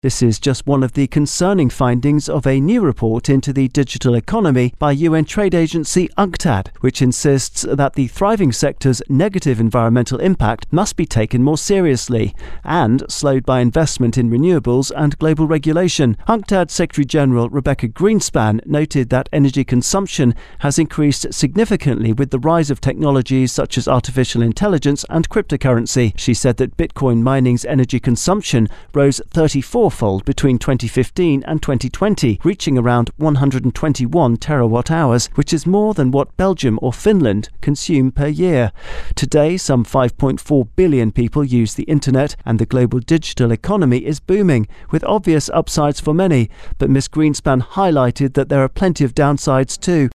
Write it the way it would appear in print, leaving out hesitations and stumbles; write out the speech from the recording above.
This is just one of the concerning findings of a new report into the digital economy by UN trade agency UNCTAD, which insists that the thriving sector's negative environmental impact must be taken more seriously and slowed by investment in renewables and global regulation. UNCTAD Secretary-General Rebecca Greenspan noted that energy consumption has increased significantly with the rise of technologies such as artificial intelligence and cryptocurrency. She said that Bitcoin mining's energy consumption rose 34-fold between 2015 and 2020, reaching around 121 terawatt-hours, which is more than what Belgium or Finland consume per year. Today, some 5.4 billion people use the internet, and the global digital economy is booming, with obvious upsides for many. But Ms. Greenspan highlighted that there are plenty of downsides too.